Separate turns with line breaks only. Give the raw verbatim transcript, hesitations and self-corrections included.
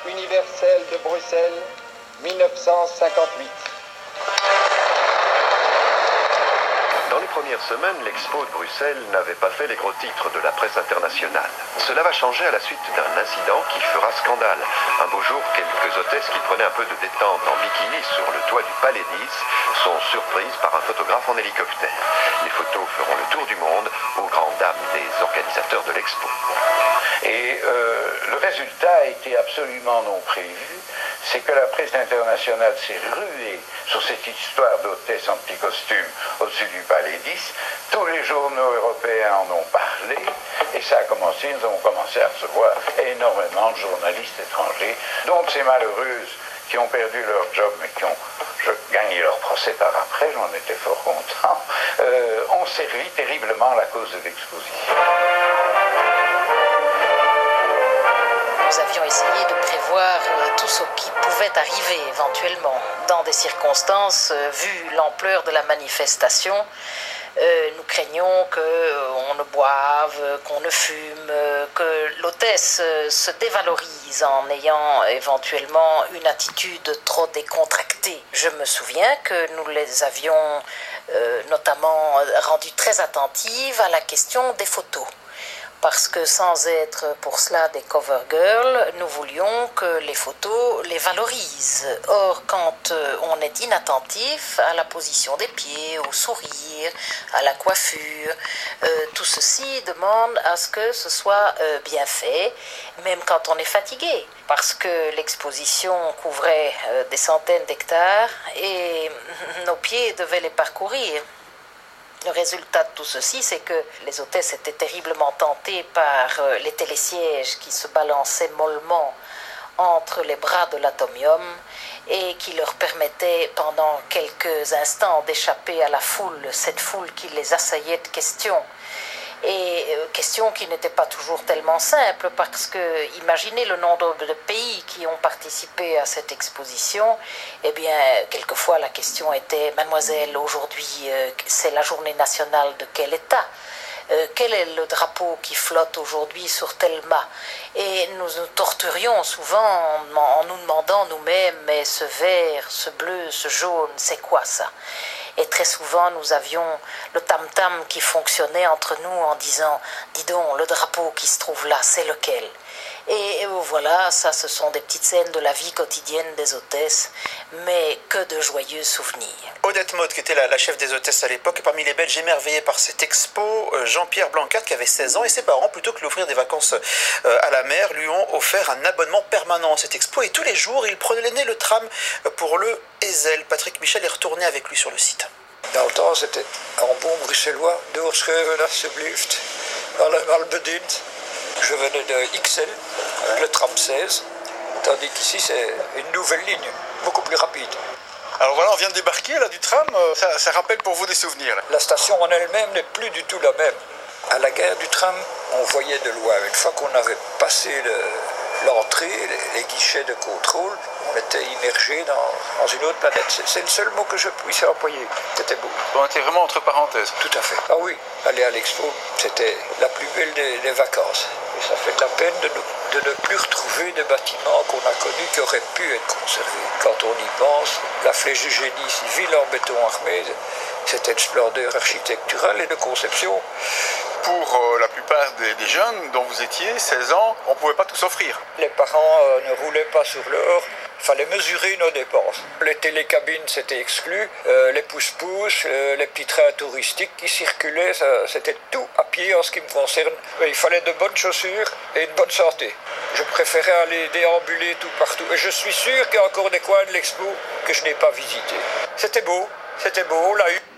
universelle de Bruxelles, mille neuf cent cinquante-huit.
Dans les premières semaines, l'Expo de Bruxelles n'avait pas fait les gros titres de la presse internationale. Cela va changer à la suite d'un incident qui fera scandale. Un beau jour, quelques hôtesses qui prenaient un peu de détente en bikini sur le toit du Palais dix sont surprises par un photographe en hélicoptère. Les photos feront le tour du monde aux grandes dames des organisateurs de l'Expo.
Et euh, le résultat a été absolument non prévu. C'est que la presse internationale s'est ruée sur cette histoire d'hôtesse en petit costume au-dessus du Palais dix. Tous les journaux européens en ont parlé et ça a commencé, nous avons commencé à recevoir énormément de journalistes étrangers, dont ces malheureuses qui ont perdu leur job mais qui ont gagné leur procès par après, j'en étais fort content, euh, ont servi terriblement la cause de l'exposition.
Nous avions essayé de prévoir tout ce qui pouvait arriver éventuellement dans des circonstances, euh, vu l'ampleur de la manifestation. Euh, nous craignons qu'on euh, ne boive, qu'on ne fume, euh, que l'hôtesse euh, se dévalorise en ayant éventuellement une attitude trop décontractée. Je me souviens que nous les avions euh, notamment rendues très attentives à la question des photos. Parce que sans être pour cela des cover girls, nous voulions que les photos les valorisent. Or, quand on est inattentif à la position des pieds, au sourire, à la coiffure, euh, tout ceci demande à ce que ce soit euh, bien fait, même quand on est fatigué. Parce que l'exposition couvrait euh, des centaines d'hectares et nos pieds devaient les parcourir. Le résultat de tout ceci, c'est que les hôtesses étaient terriblement tentées par les télésièges qui se balançaient mollement entre les bras de l'atomium et qui leur permettaient pendant quelques instants d'échapper à la foule, cette foule qui les assaillait de questions. Et euh, questions qui n'étaient pas toujours tellement simples parce que, imaginez le nombre de pays qui ont participé à cette exposition, eh bien, quelquefois la question était « Mademoiselle, aujourd'hui, euh, c'est la journée nationale de quel État ? Euh, quel est le drapeau qui flotte aujourd'hui sur tel mât ?» Et nous nous torturions souvent en, en nous demandant nous-mêmes « Mais ce vert, ce bleu, ce jaune, c'est quoi ça ?» Et très souvent, nous avions le tam-tam qui fonctionnait entre nous en disant « Dis donc, le drapeau qui se trouve là, c'est lequel ?» Et voilà, ça, ce sont des petites scènes de la vie quotidienne des hôtesses, mais que de joyeux souvenirs.
Odette Maude, qui était la, la chef des hôtesses à l'époque, et parmi les Belges émerveillés par cette expo, Jean-Pierre Blancard, qui avait seize ans, et ses parents, plutôt que lui offrir des vacances à la mer, lui ont offert un abonnement permanent à cette expo, et tous les jours, il prenait le tram pour le Ezel. Patrick Michel est retourné avec lui sur le site.
Dans le temps, c'était en bon bruxellois, doorschuiven alsjeblieft, allemaal bediend. Je venais de X L, le tram seize, tandis qu'ici c'est une nouvelle ligne, beaucoup plus rapide.
Alors voilà, on vient de débarquer là du tram, ça, ça rappelle pour vous des souvenirs là.
La station en elle-même n'est plus du tout la même. À la gare du tram, on voyait de loin. Une fois qu'on avait passé le, l'entrée, les, les guichets de contrôle, on était immergé dans, dans une autre planète. C'est, c'est le seul mot que je puisse employer. C'était beau.
On était vraiment entre parenthèses.
Tout à fait. Ah oui, aller à l'expo, c'était la plus belle des, des vacances. Et ça fait de la peine de ne, de ne plus retrouver des bâtiments qu'on a connus qui auraient pu être conservés. Quand on y pense, la flèche du génie civil en béton armé, c'était une splendeur architecturale et de conception.
Pour euh, la plupart des, des jeunes dont vous étiez, seize ans, on ne pouvait pas tout s'offrir.
Les parents euh, ne roulaient pas sur l'or, il fallait mesurer nos dépenses. Les télécabines, c'était exclu, euh, les pousse-pousse, euh, les petits trains touristiques qui circulaient, ça, c'était tout à pied en ce qui me concerne. Il fallait de bonnes chaussures et une bonne santé. Je préférais aller déambuler tout partout. Et je suis sûr qu'il y a encore des coins de l'expo que je n'ai pas visités. C'était beau, c'était beau, on l'a eu.